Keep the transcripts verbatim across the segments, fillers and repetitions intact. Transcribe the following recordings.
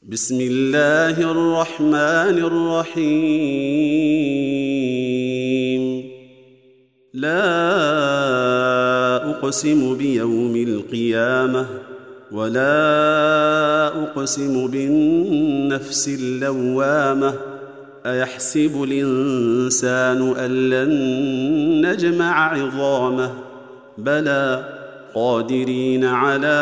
بسم الله الرحمن الرحيم. لا أقسم بيوم القيامة ولا أقسم بالنفس اللوامة. أيحسب الإنسان أن لن نجمع عظامه بلى قادرين على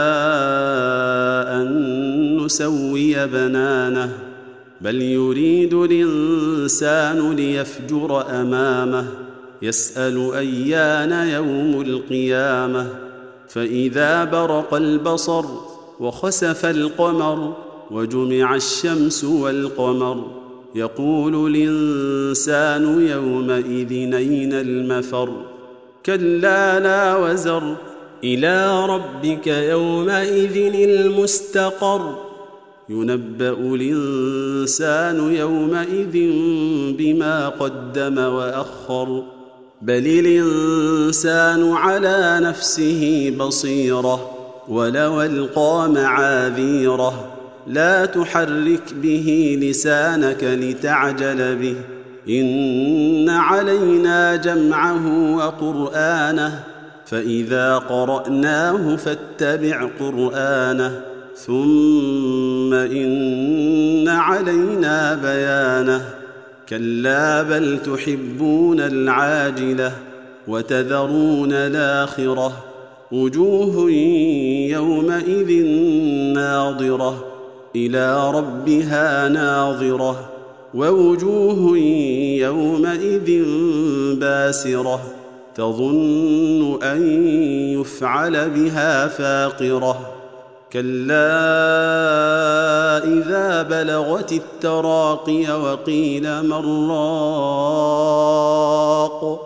أن نسوي بنانه بل يريد الإنسان ليفجر أمامه يسأل أيان يوم القيامة. فإذا برق البصر وخسف القمر وجمع الشمس والقمر يقول الإنسان يومئذ أين المفر. كلا لا وزر إلى ربك يومئذ المستقر. ينبأ الإنسان يومئذ بما قدم وأخر بل الإنسان على نفسه بصيرة ولو ألقى معاذيره. لا تحرك به لسانك لتعجل به إن علينا جمعه وقرآنه فإذا قرأناه فاتبع قرآنه ثم إن علينا بيانه. كلا بل تحبون العاجلة وتذرون الآخرة. وجوه يومئذ ناظرة إلى ربها ناظرة ووجوه يومئذ باسرة تظن أن يفعل بها فاقرة. كلا إذا بلغت التراقي وقيل من راق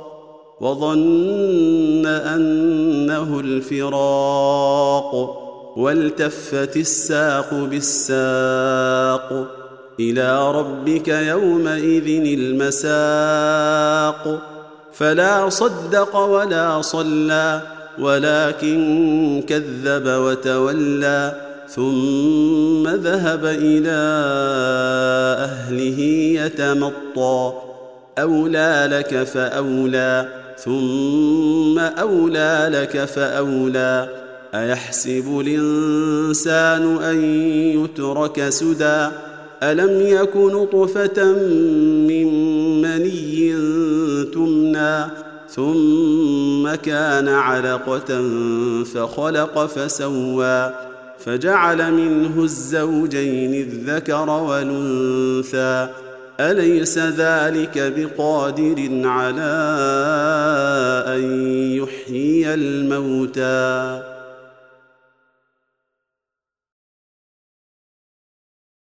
وظن أنه الفراق والتفت الساق بالساق إلى ربك يومئذ المساق. فلا صدق ولا صلى ولكن كذب وتولى ثم ذهب إلى أهله يتمطى. أولى لك فأولى ثم أولى لك فأولى. أيحسب الإنسان أن يترك سدى ألم يك نطفة من مني تمنى ثم كان علقة فخلق فسوى فجعل منه الزوجين الذكر والأنثى. أليس ذلك بقادر على